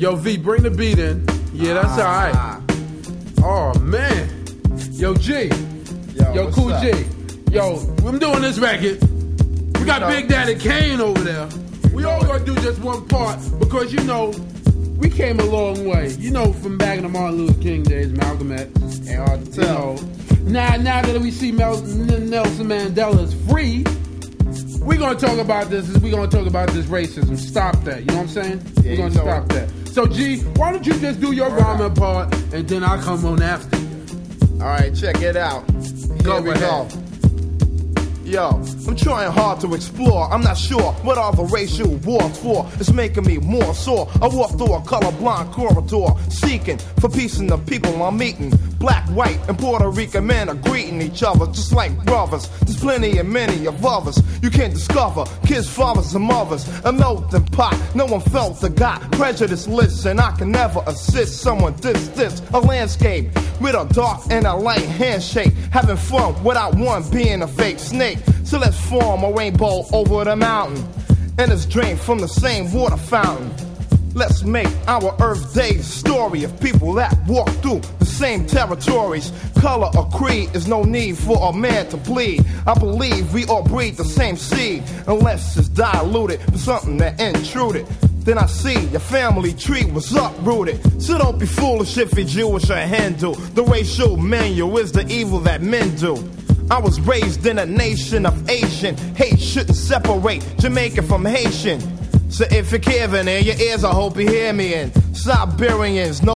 Yo, V, bring the beat in. Yeah, that's all right. Oh, man. Yo, G. Yo, Cool up? G. Yo, I'm doing this record. We got Big Daddy Kane over there. We all gonna do just one part because, you know, we came a long way. You know, from back in the Martin Luther King days, Malcolm X. Ain't hard to tell. You know, now that we see Nelson Mandela is free, we're gonna talk about this. We're gonna talk about this racism. Stop that. You know what I'm saying? Yeah, we're gonna stop that. So, G, why don't you just do your rhyming part and then I'll come on after you. All right, check it out. Here we go. Yo, I'm trying hard to explore. I'm not sure what are the racial wars for. It's making me more sore. I walk through a colorblind corridor, seeking for peace in the people I'm meeting. Black, white, and Puerto Rican men are greeting each other just like brothers. There's plenty and many of others you can't discover. Kids, fathers, and mothers, a melting pot. No one felt the got prejudice lists, and I can never assist someone this a landscape with a dark and a light handshake, having fun without one being a fake snake. So let's form a rainbow over the mountain, and it's drained from the same water fountain. Let's make our Earth Day story of people that walk through the same territories. Color or creed is no need for a man to bleed. I believe we all breathe the same seed, unless it's diluted for something that intruded. Then I see your family tree was uprooted. So don't be foolish if you're Jewish or Hindu. The racial menu is the evil that men do. I was raised in a nation of Asian. Hate shouldn't separate Jamaican from Haitian. So if you're Kevin in your ears, I hope you hear me. And Siberians, no